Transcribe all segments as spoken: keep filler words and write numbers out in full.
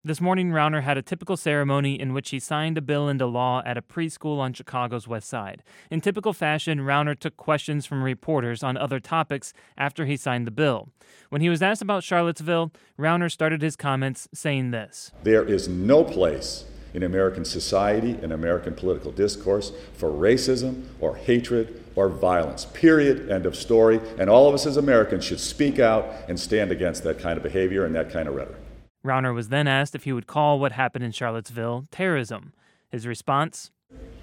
This morning, Rauner had a typical ceremony in which he signed a bill into law at a preschool on Chicago's West Side. In typical fashion, Rauner took questions from reporters on other topics after he signed the bill. When he was asked about Charlottesville, Rauner started his comments saying this: "There is no place in American society and American political discourse for racism or hatred or violence. Period. End of story. And all of us as Americans should speak out and stand against that kind of behavior and that kind of rhetoric." Rauner was then asked if he would call what happened in Charlottesville terrorism. His response: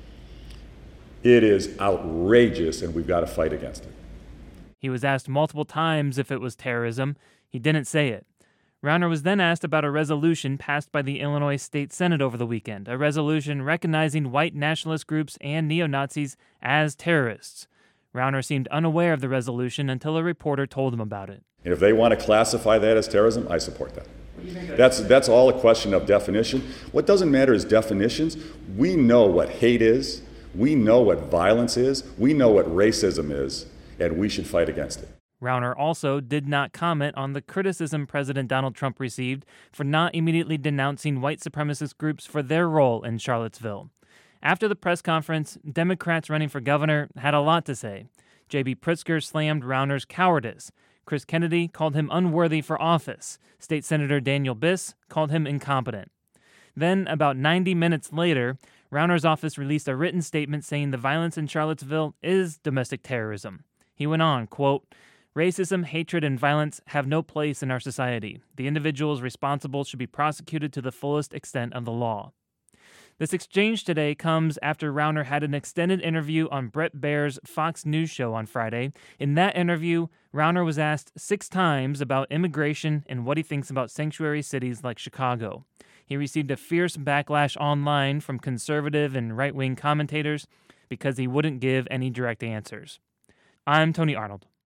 "It is outrageous, and we've got to fight against it." He was asked multiple times if it was terrorism. He didn't say it. Rauner was then asked about a resolution passed by the Illinois State Senate over the weekend, a resolution recognizing white nationalist groups and neo-Nazis as terrorists. Rauner seemed unaware of the resolution until a reporter told him about it. And if they want to classify that as terrorism, I support that. That's, that's all a question of definition. What doesn't matter is definitions. We know what hate is. We know what violence is. We know what racism is, and we should fight against it. Rauner also did not comment on the criticism President Donald Trump received for not immediately denouncing white supremacist groups for their role in Charlottesville. After the press conference, Democrats running for governor had a lot to say. J B Pritzker slammed Rauner's cowardice. Chris Kennedy called him unworthy for office. State Senator Daniel Biss called him incompetent. Then, about ninety minutes later, Rauner's office released a written statement saying the violence in Charlottesville is domestic terrorism. He went on, quote, "Racism, hatred, and violence have no place in our society. The individuals responsible should be prosecuted to the fullest extent of the law." This exchange today comes after Rauner had an extended interview on Bret Baier's Fox News show on Friday. In that interview, Rauner was asked six times about immigration and what he thinks about sanctuary cities like Chicago. He received a fierce backlash online from conservative and right-wing commentators because he wouldn't give any direct answers. I'm Tony Arnold.